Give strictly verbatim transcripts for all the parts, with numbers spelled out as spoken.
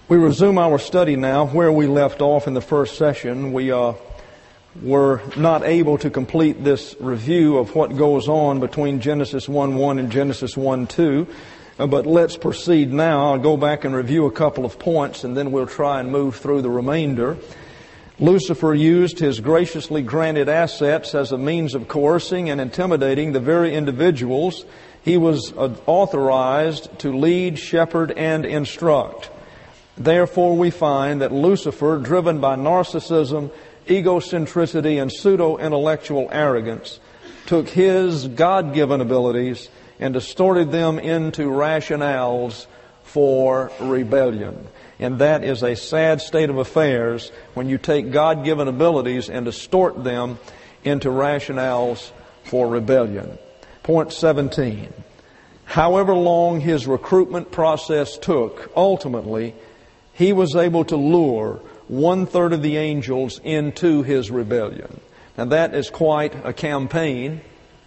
We resume our study now where we left off in the first session. We uh, were not able to complete this review of what goes on between Genesis one one and Genesis one two. Uh, but let's proceed now. I'll go back and review a couple of points, and then we'll try and move through the remainder. Lucifer used his graciously granted assets as a means of coercing and intimidating the very individuals he was uh, authorized to lead, shepherd, and instruct. Therefore, we find that Lucifer, driven by narcissism, egocentricity, and pseudo-intellectual arrogance, took his God-given abilities and distorted them into rationales for rebellion. And that is a sad state of affairs when you take God-given abilities and distort them into rationales for rebellion. Point seventeen. However long his recruitment process took, ultimately, he was able to lure one-third of the angels into his rebellion. Now that is quite a campaign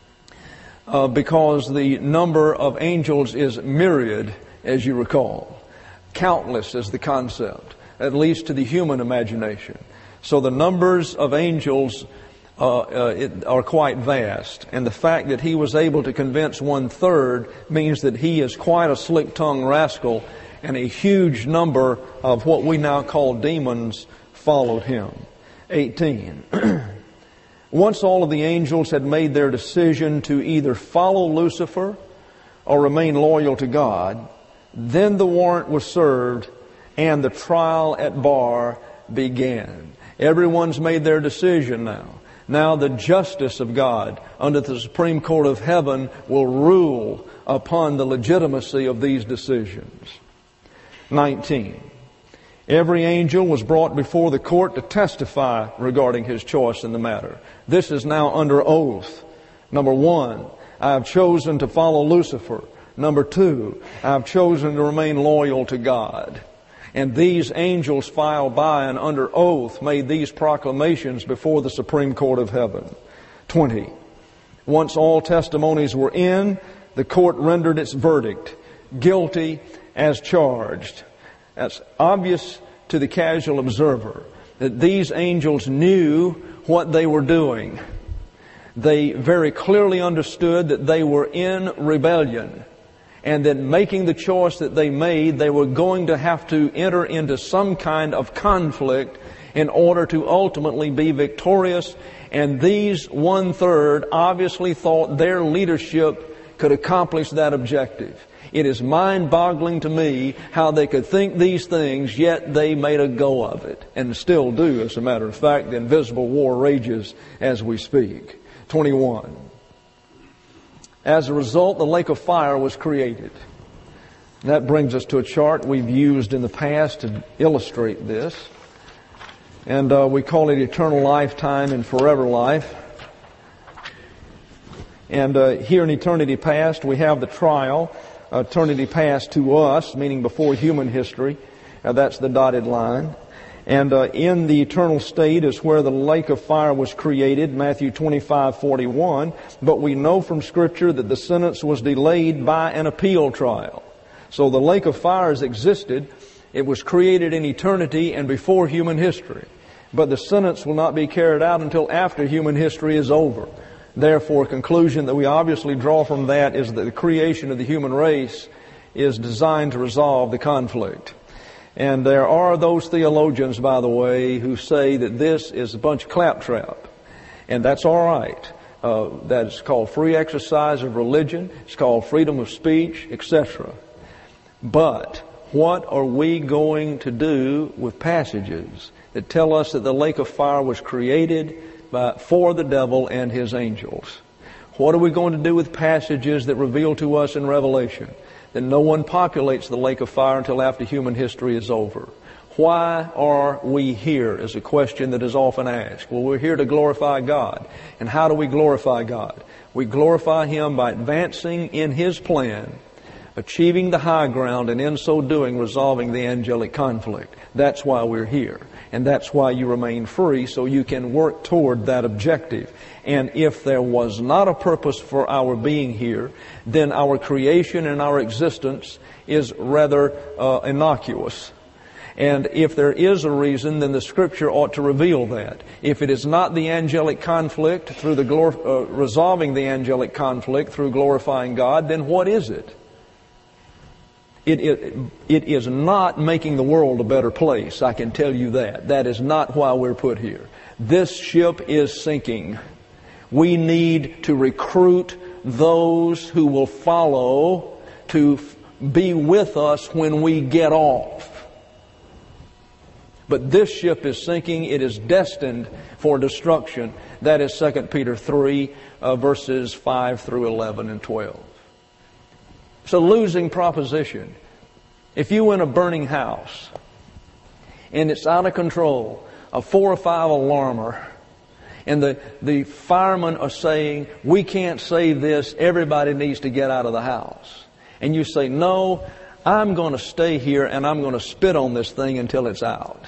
uh, because the number of angels is myriad, as you recall. Countless is the concept, at least to the human imagination. So the numbers of angels uh, uh, it, are quite vast. And the fact that he was able to convince one-third means that he is quite a slick-tongued rascal, and a huge number of what we now call demons followed him. eighteen. Once all of the angels had made their decision to either follow Lucifer or remain loyal to God, then the warrant was served and the trial at bar began. Everyone's made their decision now. Now the justice of God under the Supreme Court of Heaven will rule upon the legitimacy of these decisions. nineteen. Every angel was brought before the court to testify regarding his choice in the matter. This is now under oath. Number one, I have chosen to follow Lucifer. Number two, I have chosen to remain loyal to God. And these angels filed by and under oath made these proclamations before the Supreme Court of Heaven. twenty. Once all testimonies were in, the court rendered its verdict, guilty as charged. That's obvious to the casual observer that these angels knew what they were doing. They very clearly understood that they were in rebellion, and that making the choice that they made, they were going to have to enter into some kind of conflict in order to ultimately be victorious. And these one-third obviously thought their leadership could accomplish that objective. It is mind-boggling to me how they could think these things, yet they made a go of it, and still do, as a matter of fact. The invisible war rages as we speak. twenty-one. As a result, the lake of fire was created. That brings us to a chart we've used in the past to illustrate this. And uh, we call it eternal lifetime and forever life. And uh, here in eternity past, we have the trial. Eternity past to us, meaning before human history. Uh, that's the dotted line. And uh, in the eternal state is where the lake of fire was created, Matthew twenty-five forty-one. But we know from Scripture that the sentence was delayed by an appeal trial. So the lake of fire has existed. It was created in eternity and before human history. But the sentence will not be carried out until after human history is over. Therefore, a conclusion that we obviously draw from that is that the creation of the human race is designed to resolve the conflict. And there are those theologians, by the way, who say that this is a bunch of claptrap. And that's all right. Uh, that's called free exercise of religion. It's called freedom of speech, et cetera. But what are we going to do with passages that tell us that the lake of fire was created by, for the devil and his angels? What are we going to do with passages that reveal to us in Revelation that no one populates the lake of fire until after human history is over? Why are we here is a question that is often asked. Well, we're here to glorify God. And how do we glorify God? We glorify Him by advancing in His plan, achieving the high ground, and in so doing resolving the angelic conflict. That's why we're here. And that's why you remain free, so you can work toward that objective. And if there was not a purpose for our being here, then our creation and our existence is rather uh, innocuous. And if there is a reason, then the Scripture ought to reveal that. If it is not the angelic conflict through the glor- uh, resolving the angelic conflict through glorifying God, then what is it? It, it? It is not making the world a better place, I can tell you that. That is not why we're put here. This ship is sinking. We need to recruit those who will follow to be with us when we get off. But this ship is sinking. It is destined for destruction. That is Second Peter three, uh, verses five through eleven and twelve. It's a losing proposition. If you in a burning house and it's out of control, a four or five alarmer, and the, the firemen are saying, we can't save this, everybody needs to get out of the house. And you say, no, I'm going to stay here and I'm going to spit on this thing until it's out.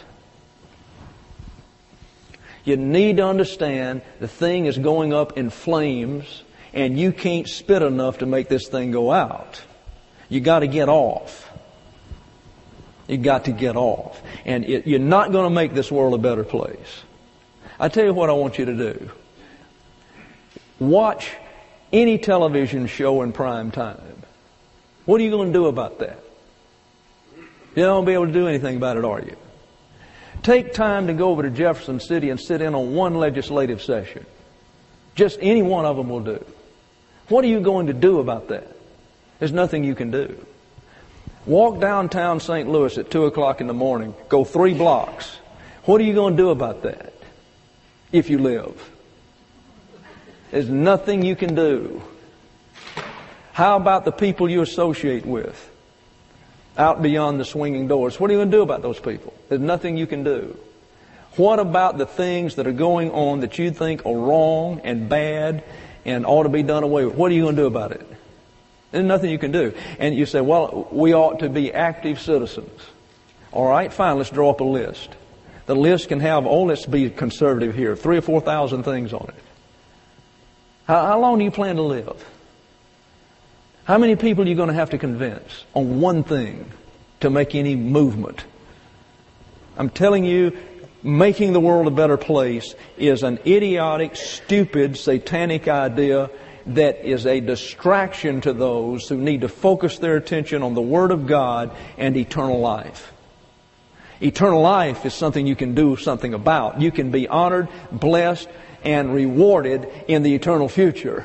You need to understand the thing is going up in flames and you can't spit enough to make this thing go out. You got to get off. You got to get off. And it, you're not going to make this world a better place. I tell you what I want you to do. Watch any television show in prime time. What are you going to do about that? You don't be able to do anything about it, are you? Take time to go over to Jefferson City and sit in on one legislative session. Just any one of them will do. What are you going to do about that? There's nothing you can do. Walk downtown Saint Louis at two o'clock in the morning. Go three blocks. What are you going to do about that? If you live. There's nothing you can do. How about the people you associate with? Out beyond the swinging doors. What are you going to do about those people? There's nothing you can do. What about the things that are going on that you think are wrong and bad and ought to be done away with? What are you going to do about it? There's nothing you can do. And you say, well, we ought to be active citizens. All right, fine, let's draw up a list. The list can have, oh, let's be conservative here, three or four thousand things on it. How, how long do you plan to live? How many people are you going to have to convince on one thing to make any movement? I'm telling you, making the world a better place is an idiotic, stupid, satanic idea that is a distraction to those who need to focus their attention on the Word of God and eternal life. Eternal life is something you can do something about. You can be honored, blessed, and rewarded in the eternal future.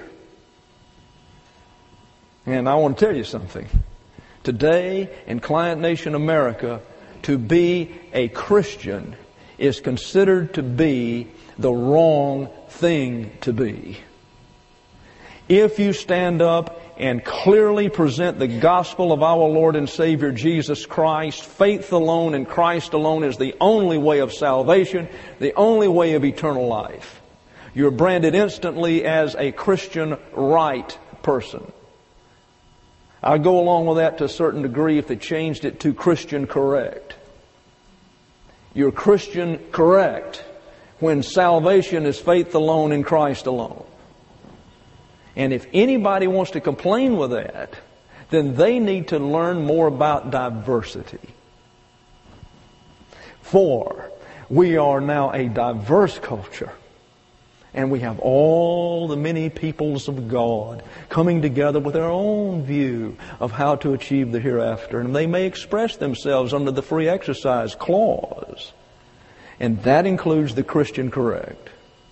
And I want to tell you something. Today, in Client Nation America, to be a Christian is considered to be the wrong thing to be. If you stand up and clearly present the gospel of our Lord and Savior Jesus Christ, faith alone and Christ alone is the only way of salvation, the only way of eternal life, you're branded instantly as a Christian right person. I'd go along with that to a certain degree if they changed it to Christian correct. You're Christian correct when salvation is faith alone in Christ alone. And if anybody wants to complain with that, then they need to learn more about diversity. For we are now a diverse culture. And we have all the many peoples of God coming together with their own view of how to achieve the hereafter. And they may express themselves under the free exercise clause. And that includes the Christian correct.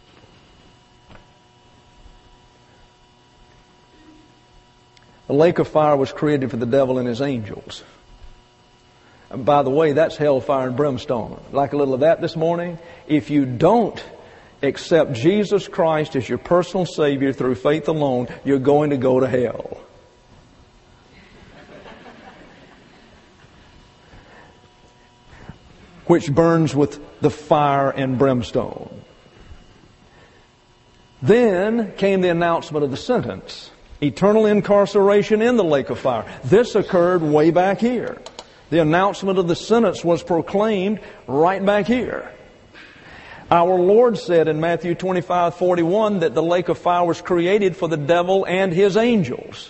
The lake of fire was created for the devil and his angels. And by the way, that's hellfire and brimstone. Like a little of that this morning. If you don't accept Jesus Christ as your personal Savior through faith alone, you're going to go to hell. Which burns with the fire and brimstone. Then came the announcement of the sentence. Eternal incarceration in the lake of fire. This occurred way back here. The announcement of the sentence was proclaimed right back here. Our Lord said in Matthew twenty-five forty-one that the lake of fire was created for the devil and his angels.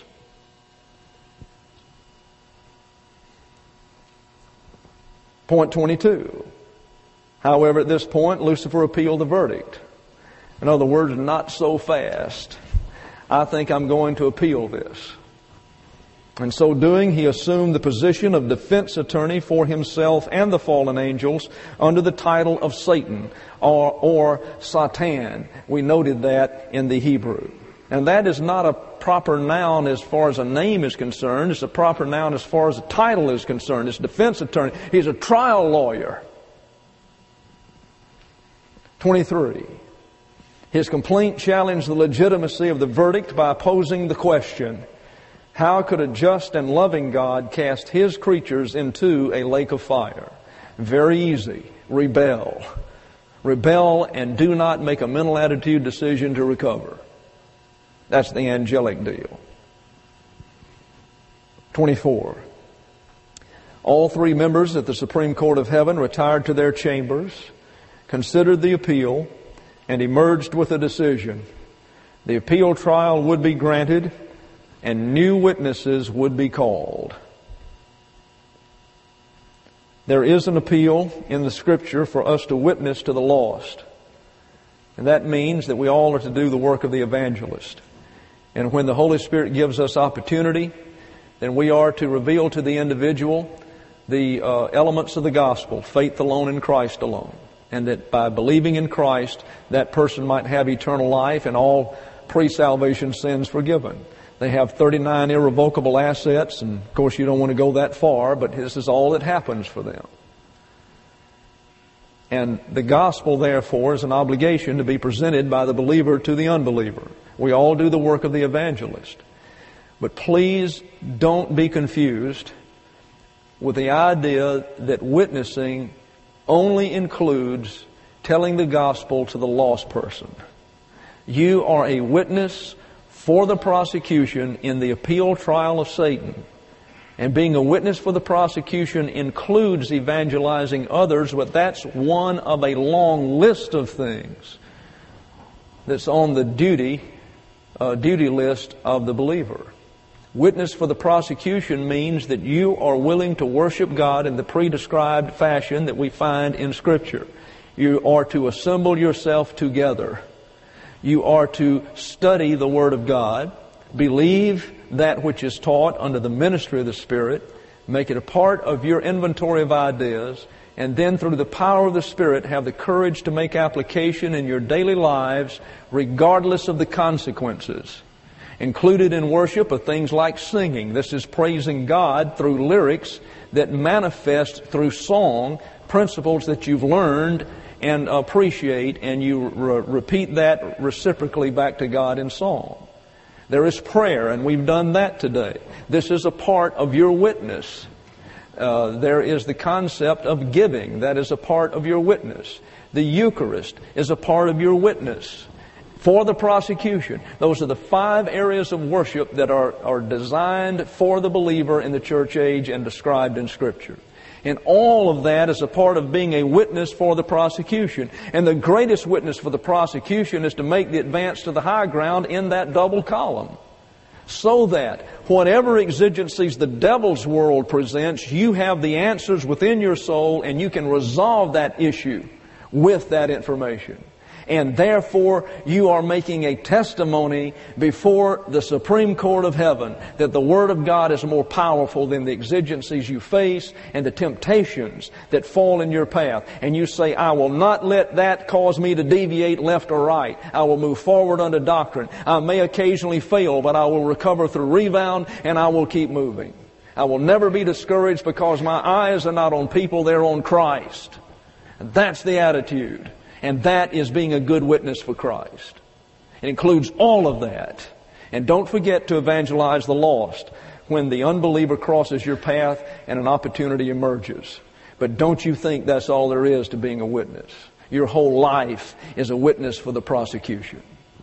Point twenty-two. However, at this point, Lucifer appealed the verdict. In other words, not so fast. I think I'm going to appeal this. In so doing, he assumed the position of defense attorney for himself and the fallen angels under the title of Satan or, or Satan. We noted that in the Hebrew. And that is not a proper noun as far as a name is concerned. It's a proper noun as far as a title is concerned. It's defense attorney. He's a trial lawyer. twenty-three. His complaint challenged the legitimacy of the verdict by posing the question, how could a just and loving God cast His creatures into a lake of fire? Very easy. Rebel. Rebel and do not make a mental attitude decision to recover. That's the angelic deal. twenty-four. All three members at the Supreme Court of Heaven retired to their chambers, considered the appeal, and emerged with a decision. The appeal trial would be granted, and new witnesses would be called. There is an appeal in the Scripture for us to witness to the lost. And that means that we all are to do the work of the evangelist. And when the Holy Spirit gives us opportunity, then we are to reveal to the individual the uh, elements of the gospel, faith alone in Christ alone. And that by believing in Christ, that person might have eternal life and all pre-salvation sins forgiven. They have thirty-nine irrevocable assets, and of course you don't want to go that far, but this is all that happens for them. And the gospel, therefore, is an obligation to be presented by the believer to the unbeliever. We all do the work of the evangelist. But please don't be confused with the idea that witnessing only includes telling the gospel to the lost person. You are a witness for the prosecution in the appeal trial of Satan. And being a witness for the prosecution includes evangelizing others, but that's one of a long list of things that's on the duty, uh, duty list of the believer. Witness for the prosecution means that you are willing to worship God in the pre-described fashion that we find in Scripture. You are to assemble yourself together. You are to study the Word of God, believe that which is taught under the ministry of the Spirit, make it a part of your inventory of ideas, and then through the power of the Spirit have the courage to make application in your daily lives regardless of the consequences. Included in worship are things like singing. This is praising God through lyrics that manifest through song principles that you've learned and appreciate, and you re- repeat that reciprocally back to God in song. There is prayer, and we've done that today. This is a part of your witness. Uh, there is the concept of giving. That is a part of your witness. The Eucharist is a part of your witness. For the prosecution, those are the five areas of worship that are, are designed for the believer in the church age and described in Scripture. And all of that is a part of being a witness for the prosecution. And the greatest witness for the prosecution is to make the advance to the high ground in that double column. So that whatever exigencies the devil's world presents, you have the answers within your soul and you can resolve that issue with that information. And therefore, you are making a testimony before the Supreme Court of Heaven that the Word of God is more powerful than the exigencies you face and the temptations that fall in your path. And you say, I will not let that cause me to deviate left or right. I will move forward unto doctrine. I may occasionally fail, but I will recover through rebound and I will keep moving. I will never be discouraged because my eyes are not on people, they're on Christ. And that's the attitude. And that is being a good witness for Christ. It includes all of that. And don't forget to evangelize the lost when the unbeliever crosses your path and an opportunity emerges. But don't you think that's all there is to being a witness. Your whole life is a witness for the prosecution.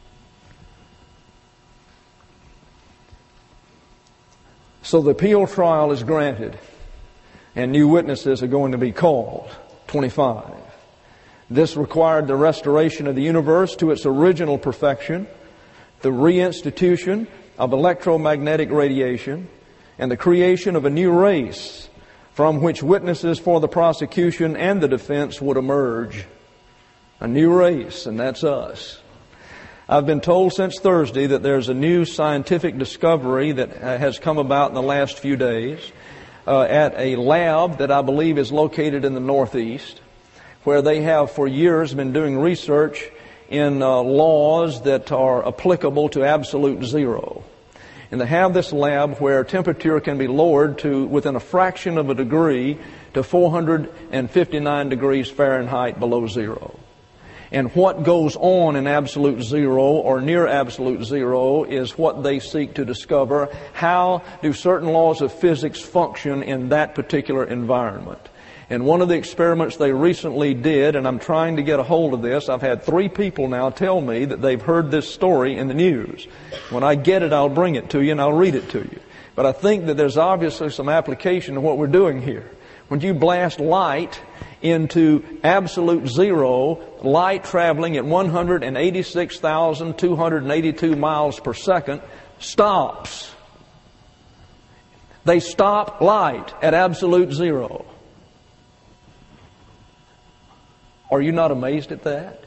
So the appeal trial is granted and new witnesses are going to be called. twenty-five. This required the restoration of the universe to its original perfection, the reinstitution of electromagnetic radiation, and the creation of a new race from which witnesses for the prosecution and the defense would emerge. A new race, and that's us. I've been told since Thursday that there's a new scientific discovery that has come about in the last few days uh, at a lab that I believe is located in the Northeast, where they have for years been doing research in uh, laws that are applicable to absolute zero. And they have this lab where temperature can be lowered to within a fraction of a degree to four hundred fifty-nine degrees Fahrenheit below zero. And what goes on in absolute zero or near absolute zero is what they seek to discover. How do certain laws of physics function in that particular environment? And one of the experiments they recently did, and I'm trying to get a hold of this, I've had three people now tell me that they've heard this story in the news. When I get it, I'll bring it to you and I'll read it to you. But I think that there's obviously some application to what we're doing here. When you blast light into absolute zero, light traveling at one hundred eighty-six thousand two hundred eighty-two miles per second stops. They stop light at absolute zero. Are you not amazed at that?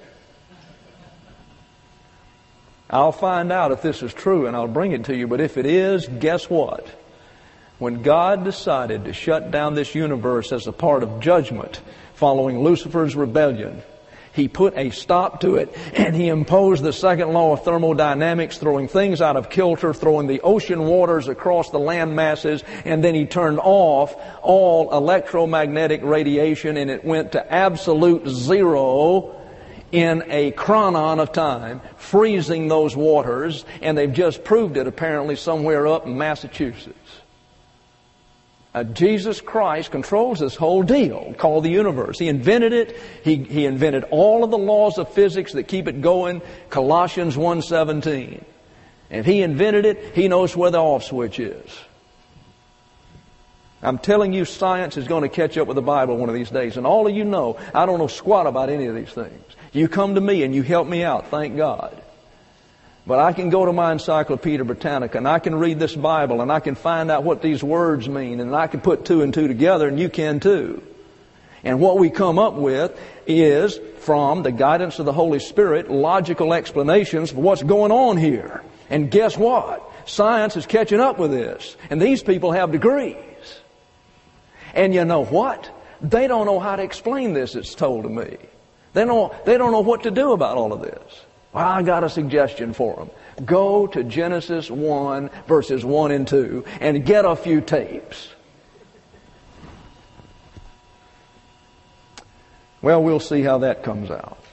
I'll find out if this is true and I'll bring it to you, but if it is, guess what? When God decided to shut down this universe as a part of judgment following Lucifer's rebellion, He put a stop to it, and He imposed the second law of thermodynamics, throwing things out of kilter, throwing the ocean waters across the land masses, and then He turned off all electromagnetic radiation, and it went to absolute zero in a chronon of time, freezing those waters, and they've just proved it apparently somewhere up in Massachusetts. Uh, Jesus Christ controls this whole deal called the universe. He invented it. He, he invented all of the laws of physics that keep it going. Colossians one seventeen. If He invented it, He knows where the off switch is. I'm telling you, science is going to catch up with the Bible one of these days. And all of you know, I don't know squat about any of these things. You come to me and you help me out, thank God. But I can go to my Encyclopedia Britannica and I can read this Bible and I can find out what these words mean, and I can put two and two together, and you can too. And what we come up with is, from the guidance of the Holy Spirit, logical explanations for what's going on here. And guess what? Science is catching up with this. And these people have degrees. And you know what? They don't know how to explain this, it's told to me. They don't, they don't know what to do about all of this. Well, I got a suggestion for them. Go to Genesis one, verses one and two, and get a few tapes. Well, we'll see how that comes out.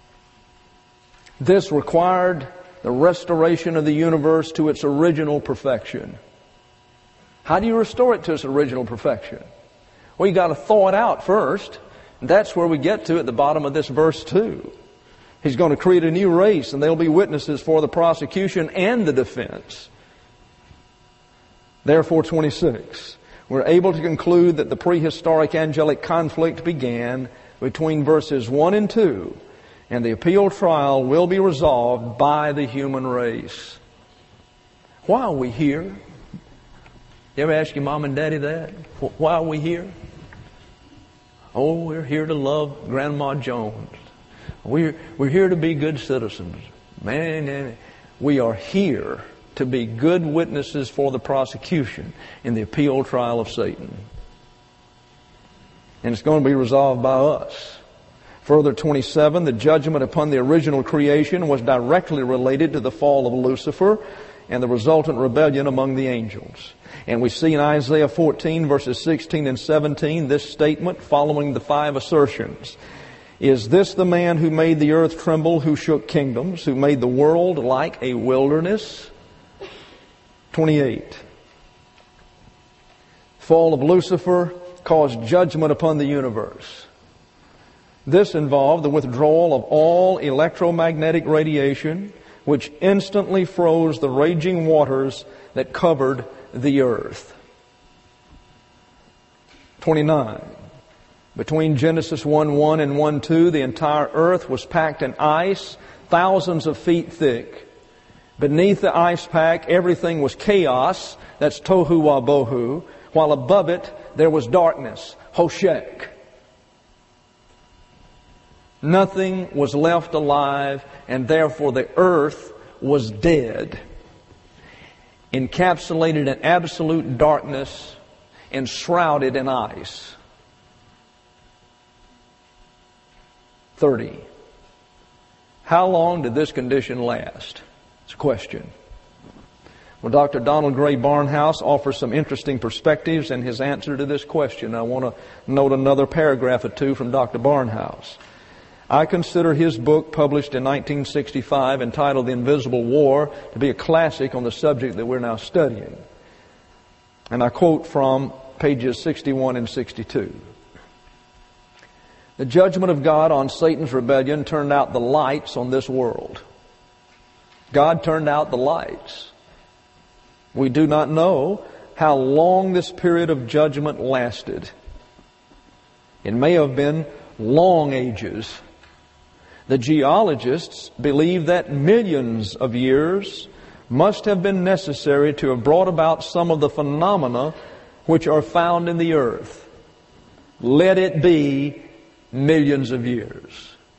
This required the restoration of the universe to its original perfection. How do you restore it to its original perfection? Well, you got to thaw it out first. And that's where we get to at the bottom of this verse two. He's going to create a new race, and they'll be witnesses for the prosecution and the defense. Therefore, twenty-six, we're able to conclude that the prehistoric angelic conflict began between verses one and two, and the appeal trial will be resolved by the human race. Why are we here? You ever ask your mom and daddy that? Why are we here? Oh, we're here to love Grandma Jones. We're, we're here to be good citizens. Man, we are here to be good witnesses for the prosecution in the appeal trial of Satan. And it's going to be resolved by us. Further, twenty-seven, the judgment upon the original creation was directly related to the fall of Lucifer and the resultant rebellion among the angels. And we see in Isaiah fourteen, verses sixteen and seventeen, this statement following the five assertions. Is this the man who made the earth tremble, who shook kingdoms, who made the world like a wilderness? twenty-eight. Fall of Lucifer caused judgment upon the universe. This involved the withdrawal of all electromagnetic radiation, which instantly froze the raging waters that covered the earth. twenty-nine. Between Genesis one one and one two, the entire earth was packed in ice, thousands of feet thick. Beneath the ice pack, everything was chaos, that's tohu wabohu, while above it, there was darkness, Hoshek. Nothing was left alive, and therefore the earth was dead, encapsulated in absolute darkness and shrouded in ice. thirty. How long did this condition last? It's a question. Well, Doctor Donald Gray Barnhouse offers some interesting perspectives in his answer to this question. I want to note another paragraph or two from Doctor Barnhouse. I consider his book, published in nineteen sixty-five, entitled The Invisible War, to be a classic on the subject that we're now studying. And I quote from pages sixty-one and sixty-two. The judgment of God on Satan's rebellion turned out the lights on this world. God turned out the lights. We do not know how long this period of judgment lasted. It may have been long ages. The geologists believe that millions of years must have been necessary to have brought about some of the phenomena which are found in the earth. Let it be millions of years.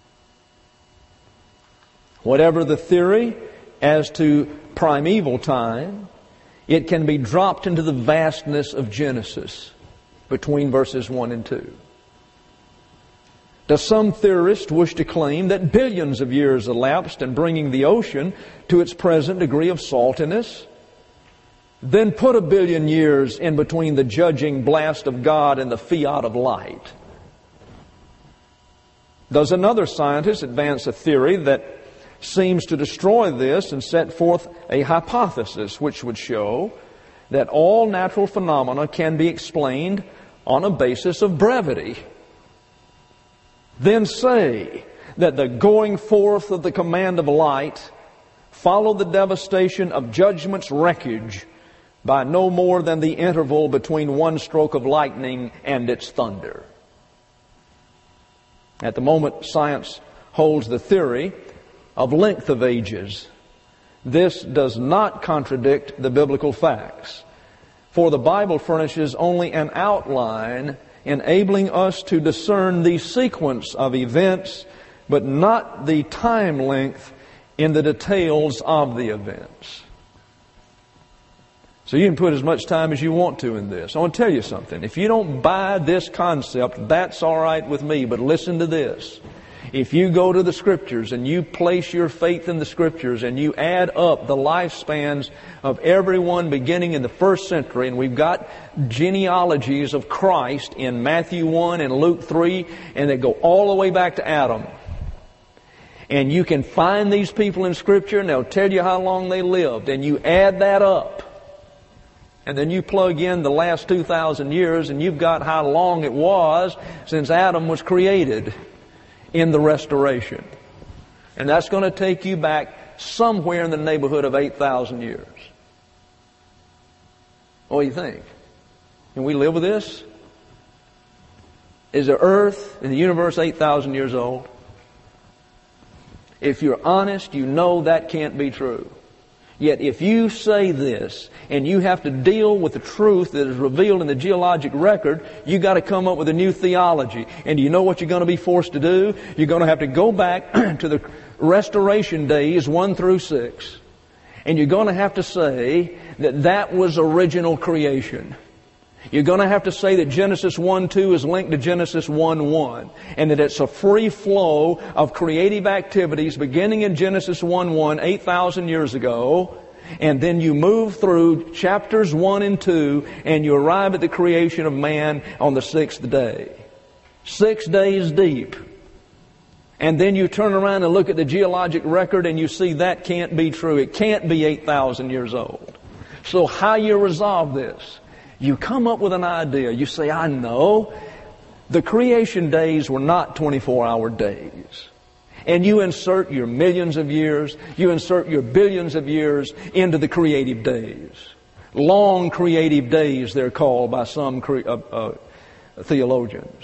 Whatever the theory as to primeval time, it can be dropped into the vastness of Genesis between verses one and two. Does some theorist wish to claim that billions of years elapsed in bringing the ocean to its present degree of saltiness? Then put a billion years in between the judging blast of God and the fiat of light. Does another scientist advance a theory that seems to destroy this and set forth a hypothesis which would show that all natural phenomena can be explained on a basis of brevity? Then say that the going forth of the command of light followed the devastation of judgment's wreckage by no more than the interval between one stroke of lightning and its thunder. At the moment, science holds the theory of length of ages. This does not contradict the biblical facts, for the Bible furnishes only an outline enabling us to discern the sequence of events, but not the time length in the details of the events. So you can put as much time as you want to in this. I want to tell you something. If you don't buy this concept, that's all right with me, but listen to this. If you go to the Scriptures and you place your faith in the Scriptures and you add up the lifespans of everyone beginning in the first century, and we've got genealogies of Christ in Matthew one and Luke three, and they go all the way back to Adam. And you can find these people in Scripture and they'll tell you how long they lived, and you add that up. And then you plug in the last two thousand years and you've got how long it was since Adam was created in the restoration. And that's going to take you back somewhere in the neighborhood of eight thousand years. What do you think? Can we live with this? Is the earth and the universe eight thousand years old? If you're honest, you know that can't be true. Yet if you say this and you have to deal with the truth that is revealed in the geologic record, you got to come up with a new theology. And do you know what you're going to be forced to do? You're going to have to go back to the restoration days one through six. And you're going to have to say that that was original creation. You're going to have to say that Genesis one two is linked to Genesis one one, and that it's a free flow of creative activities beginning in Genesis one one, eight thousand years ago, and then you move through chapters one and two, and you arrive at the creation of man on the sixth day. Six days deep. And then you turn around and look at the geologic record and you see that can't be true. It can't be eight thousand years old. So how you resolve this? You come up with an idea. You say, I know the creation days were not twenty-four hour days. And you insert your millions of years, you insert your billions of years into the creative days. Long creative days, they're called by some cre- uh, uh, theologians.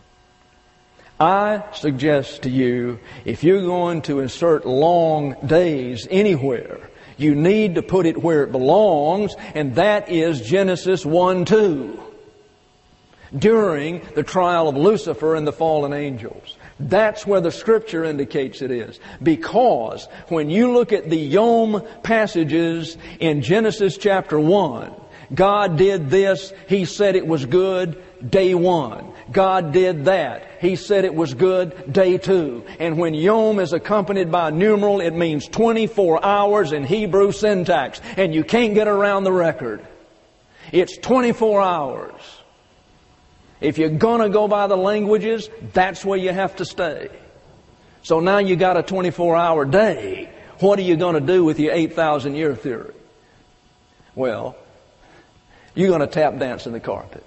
I suggest to you, if you're going to insert long days anywhere, you need to put it where it belongs, and that is Genesis one two. during the trial of Lucifer and the fallen angels. That's where the Scripture indicates it is. Because when you look at the Yom passages in Genesis chapter one, God did this, He said it was good, day one. God did that, He said it was good, day two. And when Yom is accompanied by a numeral, it means twenty-four hours in Hebrew syntax. And you can't get around the record. It's twenty-four hours. If you're going to go by the languages, that's where you have to stay. So now you got a twenty-four hour day. What are you going to do with your eight thousand year theory? Well, you're going to tap dance in the carpet.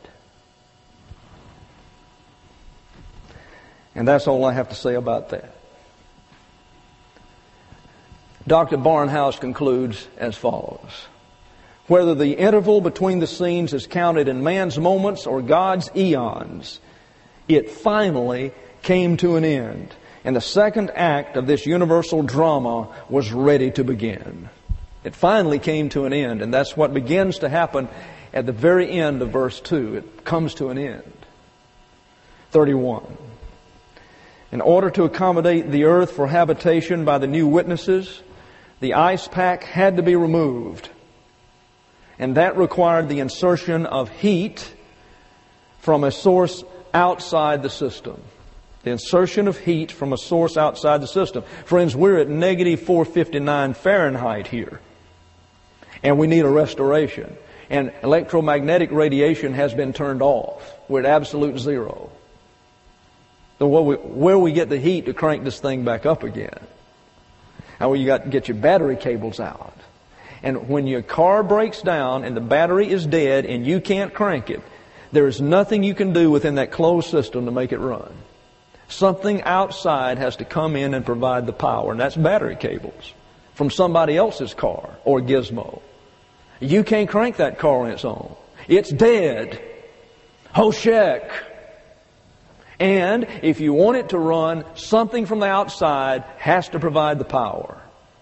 And that's all I have to say about that. Doctor Barnhouse concludes as follows. Whether the interval between the scenes is counted in man's moments or God's eons, it finally came to an end. And the second act of this universal drama was ready to begin. It finally came to an end, and that's what begins to happen at the very end of verse two. It comes to an end. thirty-one. In order to accommodate the earth for habitation by the new witnesses, the ice pack had to be removed. And that required the insertion of heat from a source outside the system. The insertion of heat from a source outside the system. Friends, we're at negative four fifty-nine Fahrenheit here. And we need a restoration. And electromagnetic radiation has been turned off. We're at absolute zero. So where we, where we get the heat to crank this thing back up again? How you got to get your battery cables out. And when your car breaks down and the battery is dead and you can't crank it, there is nothing you can do within that closed system to make it run. Something outside has to come in and provide the power, and that's battery cables from somebody else's car or gizmo. You can't crank that car on its own. It's dead. Hoshek. And if you want it to run, something from the outside has to provide the power.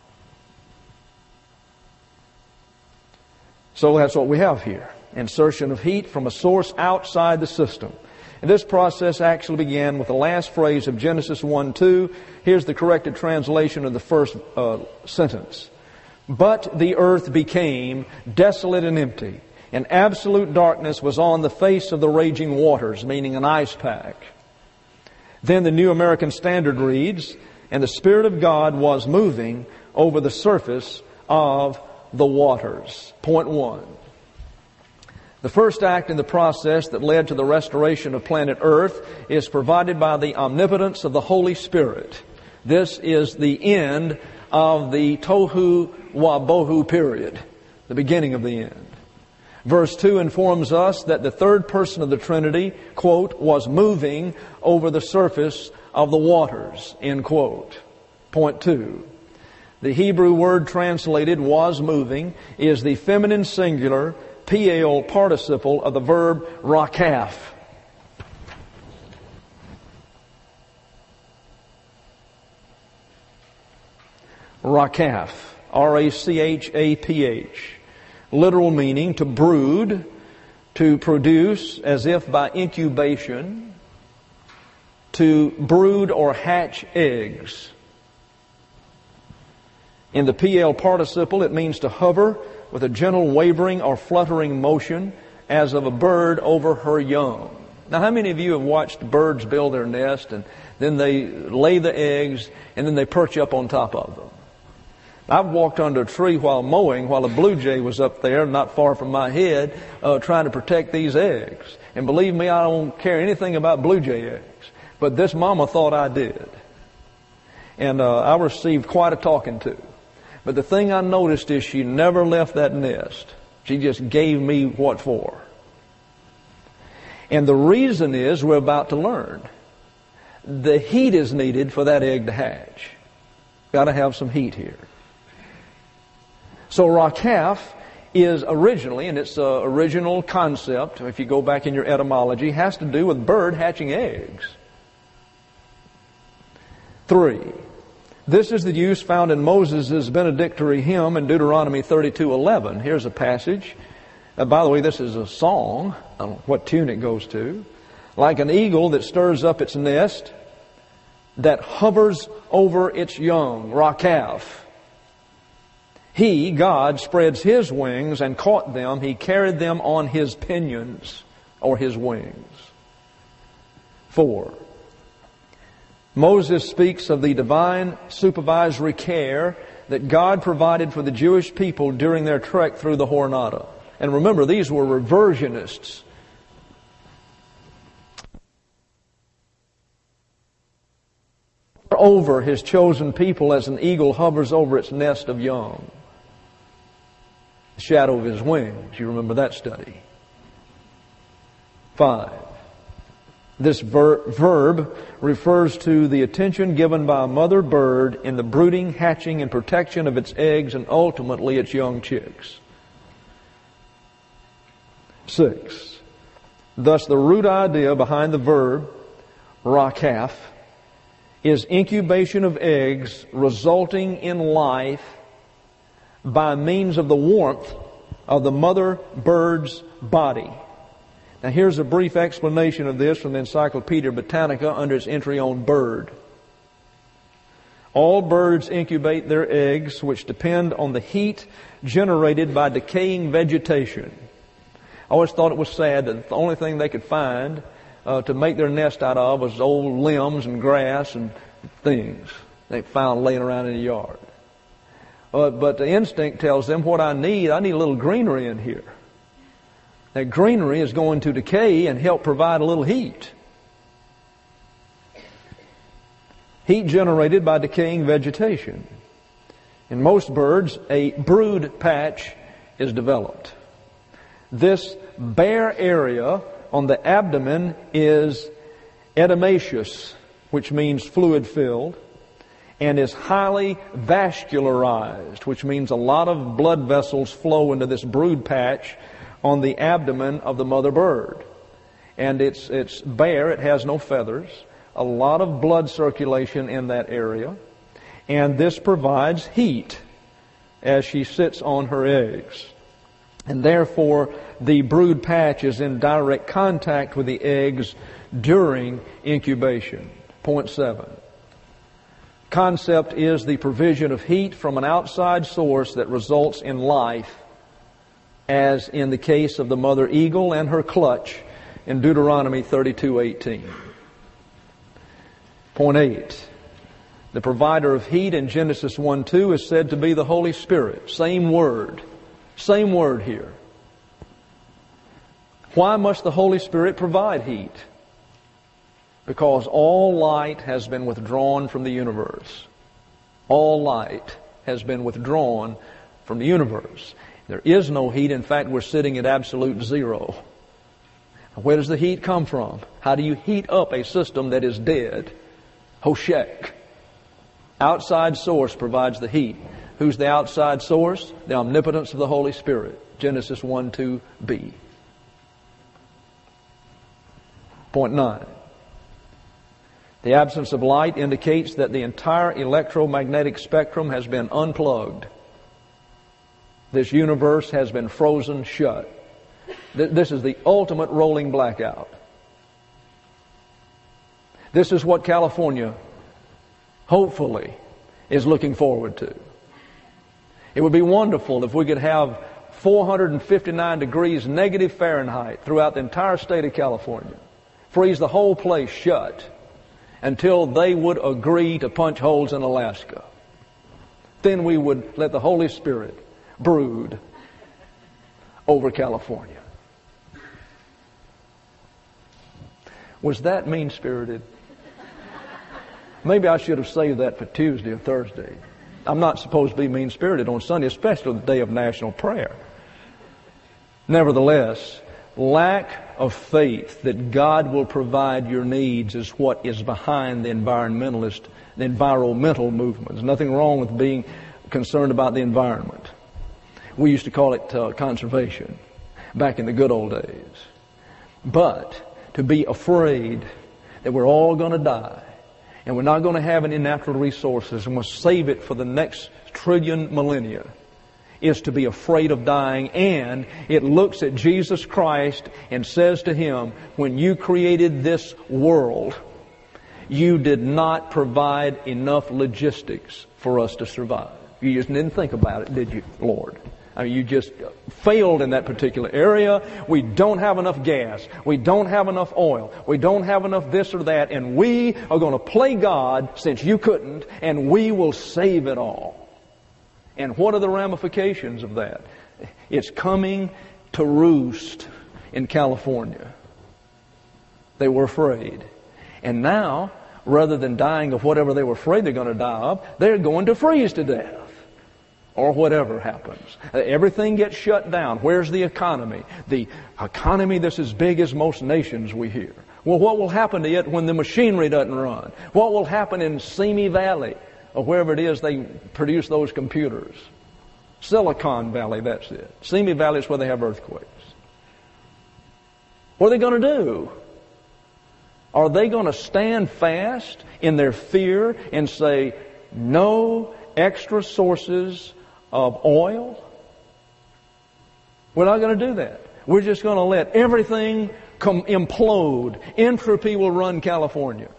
So that's what we have here. Insertion of heat from a source outside the system. And this process actually began with the last phrase of Genesis one two. Here's the corrected translation of the first uh, sentence. But the earth became desolate and empty, and absolute darkness was on the face of the raging waters, meaning an ice pack. Then the New American Standard reads, and the Spirit of God was moving over the surface of the waters. Point one. The first act in the process that led to the restoration of planet Earth is provided by the omnipotence of the Holy Spirit. This is the end of the tohu wabohu period, the beginning of the end. Verse two informs us that the third person of the Trinity, quote, was moving over the surface of the waters, end quote. Point two. The Hebrew word translated was moving is the feminine singular piel participle of the verb rakaf. Rakaf. R A C H A P H. Literal meaning to brood, to produce as if by incubation, to brood or hatch eggs. In the P L participle, it means to hover with a gentle wavering or fluttering motion as of a bird over her young. Now, how many of you have watched birds build their nest and then they lay the eggs and then they perch up on top of them? I've walked under a tree while mowing while a blue jay was up there not far from my head uh, trying to protect these eggs. And believe me, I don't care anything about blue jay eggs. But this mama thought I did. And uh, I received quite a talking to. But the thing I noticed is she never left that nest. She just gave me what for. And the reason is we're about to learn. The heat is needed for that egg to hatch. Got to have some heat here. So rakaf is originally, and its uh, original concept, if you go back in your etymology, has to do with bird hatching eggs. Three. This is the use found in Moses' benedictory hymn in Deuteronomy thirty-two eleven. Here's a passage. Uh, by the way, this is a song. I don't know what tune it goes to. Like an eagle that stirs up its nest, that hovers over its young, Rakaf. He, God, spreads His wings and caught them. He carried them on His pinions, or His wings. Four. Moses speaks of the divine supervisory care that God provided for the Jewish people during their trek through the Jornada. And remember, these were reversionists. Over His chosen people as an eagle hovers over its nest of young. The shadow of His wings. You remember that study. Five. This ver- verb refers to the attention given by a mother bird in the brooding, hatching, and protection of its eggs and ultimately its young chicks. Six. Thus the root idea behind the verb, rakaf, is incubation of eggs resulting in life by means of the warmth of the mother bird's body. Now here's a brief explanation of this from the Encyclopedia Britannica under its entry on bird. All birds incubate their eggs, which depend on the heat generated by decaying vegetation. I always thought it was sad that the only thing they could find uh, to make their nest out of was old limbs and grass and things they found laying around in the yard. Uh, but the instinct tells them what I need, I need a little greenery in here. That greenery is going to decay and help provide a little heat. Heat generated by decaying vegetation. In most birds, a brood patch is developed. This bare area on the abdomen is edematous, which means fluid-filled, and is highly vascularized, which means a lot of blood vessels flow into this brood patch on the abdomen of the mother bird. And it's, it's bare, it has no feathers, a lot of blood circulation in that area, and this provides heat as she sits on her eggs. And therefore, the brood patch is in direct contact with the eggs during incubation. Point seven. Concept is the provision of heat from an outside source that results in life, as in the case of the mother eagle and her clutch in Deuteronomy thirty-two eighteen. Point eight. The provider of heat in Genesis one two is said to be the Holy Spirit. Same word. Same word here. Why must the Holy Spirit provide heat? Because all light has been withdrawn from the universe. All light has been withdrawn from the universe. There is no heat. In fact, we're sitting at absolute zero. Where does the heat come from? How do you heat up a system that is dead? Hoshek. Outside source provides the heat. Who's the outside source? The omnipotence of the Holy Spirit. Genesis one two b. Point nine. The absence of light indicates that the entire electromagnetic spectrum has been unplugged. This universe has been frozen shut. This is the ultimate rolling blackout. This is what California, hopefully, is looking forward to. It would be wonderful if we could have four hundred fifty-nine degrees negative Fahrenheit throughout the entire state of California. Freeze the whole place shut until they would agree to punch holes in Alaska. Then we would let the Holy Spirit brood over California. Was that mean-spirited? Maybe I should have saved that for Tuesday or Thursday. I'm not supposed to be mean-spirited on Sunday, especially the day of national prayer. Nevertheless, lack of faith that God will provide your needs is what is behind the environmentalist, the environmental movement. There's nothing wrong with being concerned about the environment. We used to call it uh, conservation back in the good old days. But to be afraid that we're all going to die and we're not going to have any natural resources and we'll save it for the next trillion millennia is to be afraid of dying, and it looks at Jesus Christ and says to Him, when you created this world, you did not provide enough logistics for us to survive. You just didn't think about it, did you, Lord? I mean, you just failed in that particular area. We don't have enough gas. We don't have enough oil. We don't have enough this or that. And we are going to play God since you couldn't, and we will save it all. And what are the ramifications of that? It's coming to roost in California. They were afraid. And now, rather than dying of whatever they were afraid they're going to die of, they're going to freeze to death. Or whatever happens. Everything gets shut down. Where's the economy? The economy that's as big as most nations, we hear. Well, what will happen to it when the machinery doesn't run? What will happen in Simi Valley, or wherever it is they produce those computers? Silicon Valley, that's it. Simi Valley is where they have earthquakes. What are they going to do? Are they going to stand fast in their fear and say, no extra sources of oil? We're not going to do that. We're just going to let everything come implode. Entropy will run California.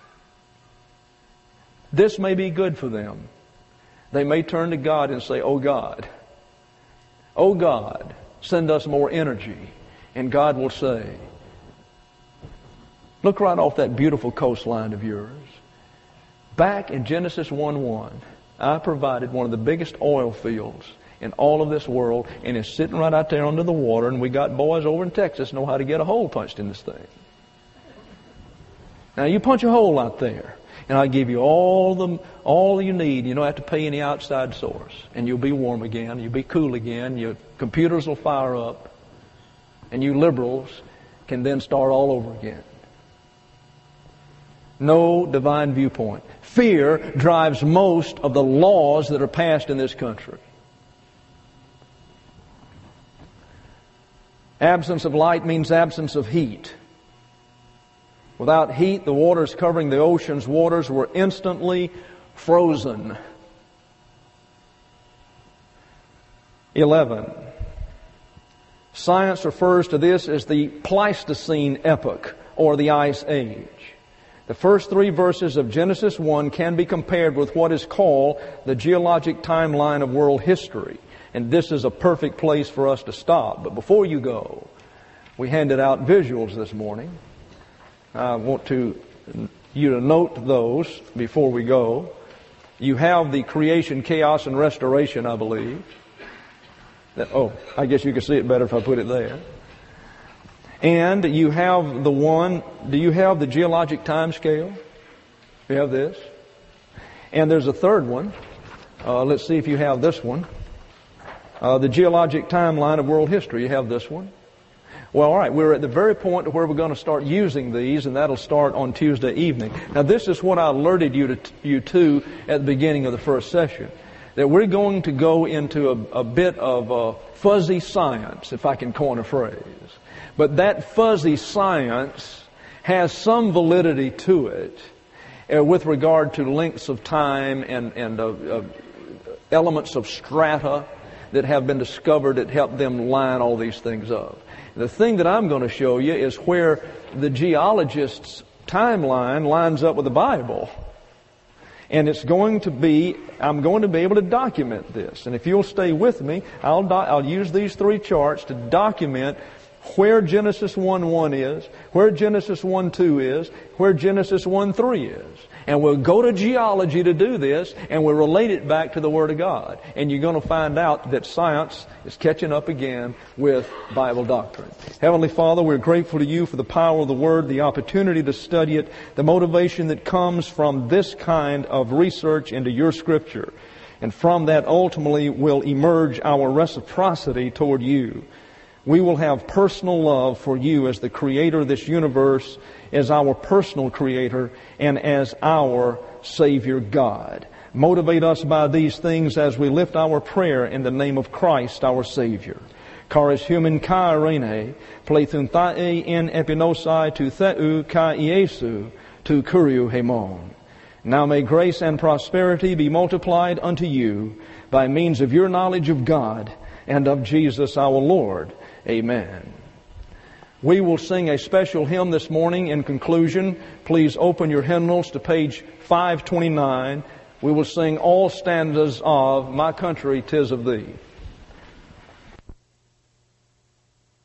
This may be good for them. They may turn to God and say, oh God, oh God, send us more energy. And God will say, look right off that beautiful coastline of yours. Back in Genesis one one, I provided one of the biggest oil fields in all of this world, and it's sitting right out there under the water, and we got boys over in Texas know how to get a hole punched in this thing. Now you punch a hole out there, and I give you all the all you need. You don't have to pay any outside source, and you'll be warm again. You'll be cool again. Your computers will fire up, and you liberals can then start all over again. No divine viewpoint. Fear drives most of the laws that are passed in this country. Absence of light means absence of heat. Without heat, the waters covering the ocean's waters were instantly frozen. Eleven. Science refers to this as the Pleistocene epoch, or the Ice Age. The first three verses of Genesis one can be compared with what is called the geologic timeline of world history. And this is a perfect place for us to stop. But before you go, we handed out visuals this morning. I want to you to note those before we go. You have the creation, chaos, and restoration, I believe. That, oh, I guess you can see it better if I put it there. And you have the one, do you have the geologic time scale? You have this. And there's a third one. Uh, let's see if you have this one. Uh, the geologic timeline of world history. You have this one. Well, all right, we're at the very point where we're going to start using these, and that'll start on Tuesday evening. Now, this is what I alerted you to, you to at the beginning of the first session, that we're going to go into a, a bit of uh, fuzzy science, if I can coin a phrase. But that fuzzy science has some validity to it uh, with regard to lengths of time and, and uh, uh, elements of strata that have been discovered that help them line all these things up. The thing that I'm going to show you is where the geologist's timeline lines up with the Bible. And it's going to be, I'm going to be able to document this. And if you'll stay with me, I'll, do, I'll use these three charts to document where Genesis one one is, where Genesis one two is, where Genesis one three is. And we'll go to geology to do this, and we'll relate it back to the Word of God. And you're going to find out that science is catching up again with Bible doctrine. Heavenly Father, we're grateful to You for the power of the Word, the opportunity to study it, the motivation that comes from this kind of research into Your Scripture. And from that ultimately will emerge our reciprocity toward You. We will have personal love for You as the Creator of this universe, as our personal Creator, and as our Savior God. Motivate us by these things as we lift our prayer in the name of Christ, our Savior. Charis human kai rene, plethun thae in epinosai tu theu kai Iesu tu kuriu hemon. Now may grace and prosperity be multiplied unto you by means of your knowledge of God and of Jesus our Lord. Amen. We will sing a special hymn this morning in conclusion. Please open your hymnals to page five twenty-nine. We will sing all stanzas of My Country 'Tis of Thee.